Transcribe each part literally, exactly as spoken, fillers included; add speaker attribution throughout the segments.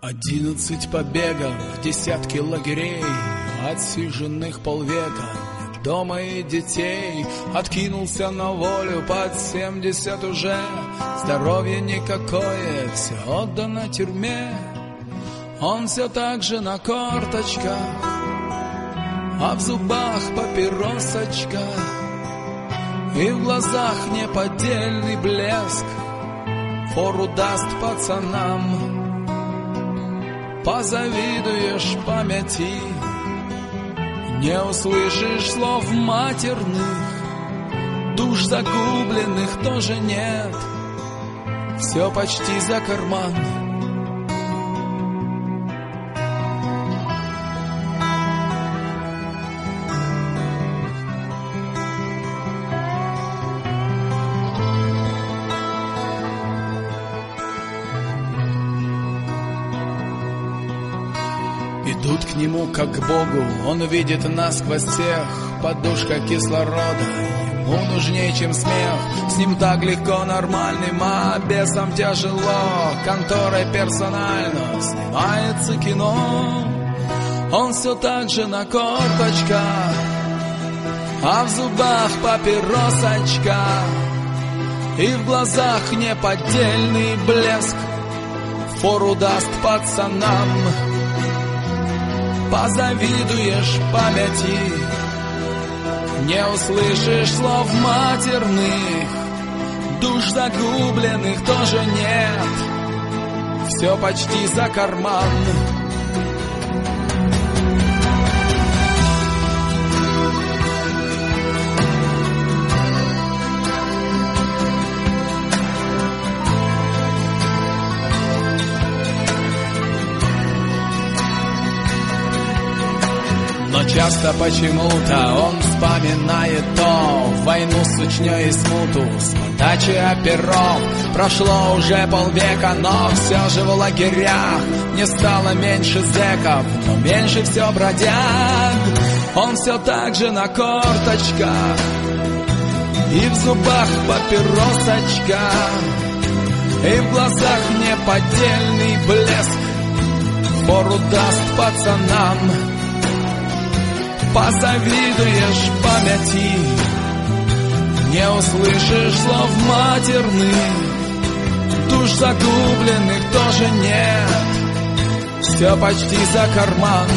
Speaker 1: Одиннадцать побегов, десятки лагерей, отсиженных полвека, дома и детей. Откинулся на волю под семьдесят уже, здоровье никакое, все отдано тюрьме. Он все так же на корточках, а в зубах папиросочка, и в глазах неподдельный блеск. Фору даст пацанам, позавидуешь памяти, не услышишь слов матерных, душ загубленных тоже нет, все почти за карман. Идут к нему как к Богу, он видит насквозь всех, подушка кислорода ему нужнее, чем смех. С ним так легко нормальным, а бесам тяжело, конторой персонально снимается кино. Он все так же на корточках, а в зубах папиросочка, и в глазах неподдельный блеск. Фору даст пацанам, позавидуешь памяти, не услышишь слов матерных, душ загубленных тоже нет, все почти за карман. Но часто почему-то он вспоминает то, войну с Чечней и смуту, с подачи оперов. Прошло уже полвека, но все же в лагерях не стало меньше зэков, но меньше все бродяг. Он все так же на корточках, и в зубах папиросочка, и в глазах неподдельный блеск. Фору даст пацанам, позавидуешь памяти, не услышишь слов матерных, душ загубленных тоже нет, все почти за карман.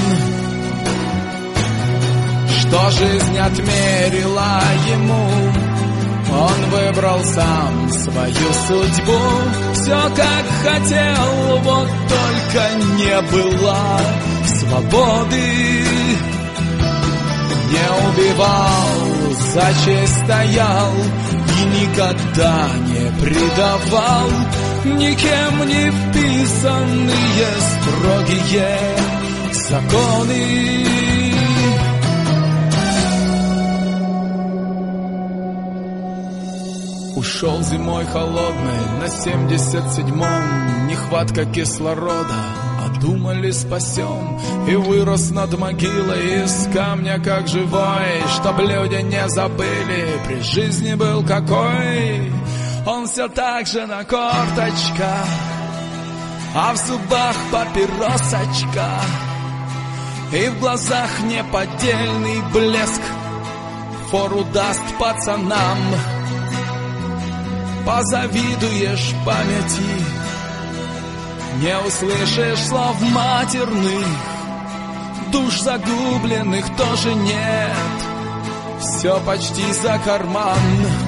Speaker 1: Что жизнь отмерила ему, он выбрал сам свою судьбу. Все как хотел, вот только не было свободы. Не убивал, за честь стоял и никогда не предавал никем не вписанные строгие законы. Ушел зимой холодной на семьдесят седьмом, нехватка кислорода, а думали спасем. И вырос над могилой из камня как живой, чтоб люди не забыли, при жизни был какой. Он все так же на корточках, а в зубах папиросочка, и в глазах неподдельный блеск. Фору даст пацанам, позавидуешь памяти, не услышишь слов матерных, душ загубленных тоже нет, все почти за карман.